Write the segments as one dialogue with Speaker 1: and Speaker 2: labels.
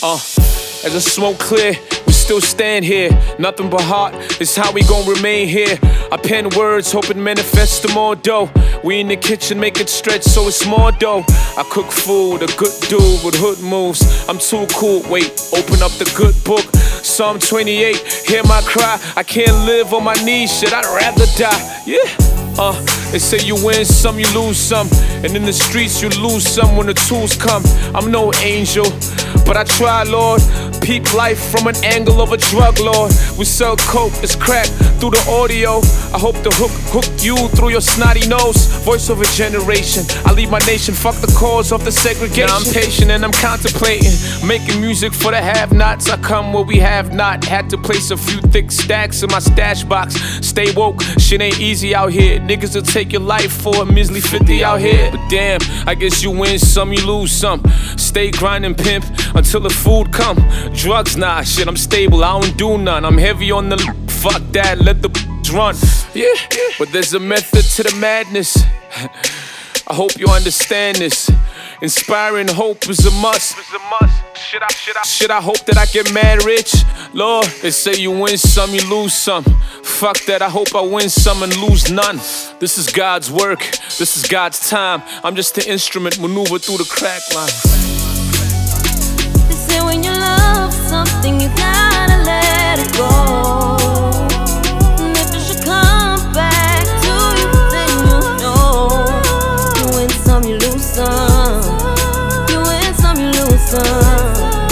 Speaker 1: As the smoke clear, we still stand here. Nothing but heart is how we gon' remain here. I pen words, hoping manifest to more dough. We in the kitchen, make it stretch so it's more dough. I cook food, a good dude with hood moves. I'm too cool, wait, open up the good book. Psalm 28, hear my cry. I can't live on my knees, shit, I'd rather die, yeah. They say you win some, you lose some. And in the streets you lose some when the tools come. I'm no angel, but I try, Lord. Peep life from an angle of a drug lord. We sell coke, it's crack through the audio. I hope the hook you through your snotty nose. Voice of a generation, I lead my nation. Fuck the cause of the segregation. Now I'm patient and I'm contemplating making music for the have-nots. I come where we have not. Had to place a few thick stacks in my stash box. Stay woke, shit ain't easy out here. Niggas will take your life for a measly 50 out here. But damn, I guess you win some, you lose some. Stay grinding, pimp, until the food come. Drugs, nah, shit, I'm stable, I don't do none. I'm heavy on the fuck that, let the run. Yeah, but there's a method to the madness. I hope you understand this. Inspiring hope is a must. Shit, I hope that I get mad rich. Lord, they say you win some, you lose some. Fuck that, I hope I win some and lose none. This is God's work, this is God's time. I'm just an instrument, maneuver through the crack line.
Speaker 2: They say when you love something, you gotta let it go. And if it should come back to you, then you know. You win some, you lose some. You win some, you lose some.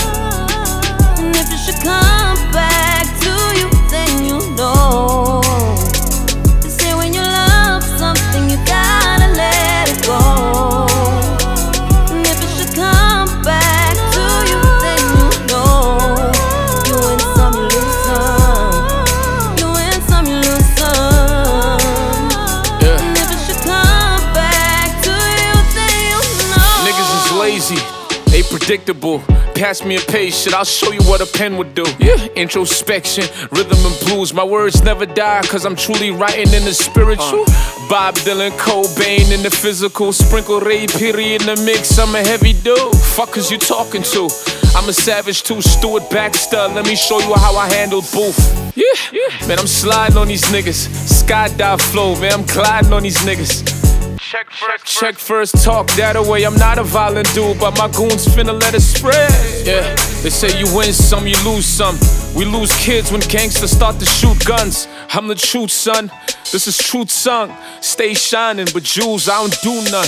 Speaker 2: And if it should come back to you, then you know. They say when you love something, you gotta let it go. And if it should come back to you, then you know. You win some, you lose some. You win some, you lose some.
Speaker 1: Yeah.
Speaker 2: And if it should come back to you, then you know.
Speaker 1: Niggas is lazy, they predictable. Pass me a page, shit, I'll show you what a pen would do. Yeah, introspection, rhythm and blues. My words never die, cause I'm truly writing in the spiritual. Bob Dylan, Cobain in the physical. Sprinkle Ray Peary in the mix, I'm a heavy dude. Fuckers you talking to? I'm a savage too, Stuart Baxter. Let me show you how I handle booth. Yeah, man, I'm sliding on these niggas. Skydive flow, man, I'm gliding on these niggas. Check first, talk that away. I'm not a violent dude, but my goons finna let it spread. Yeah, they say you win some, you lose some. We lose kids when gangsters start to shoot guns. I'm the truth, son. This is truth sung. Stay shining, but jewels, I don't do none.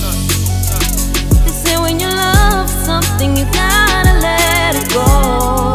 Speaker 2: They say when you love something, you gotta let it go.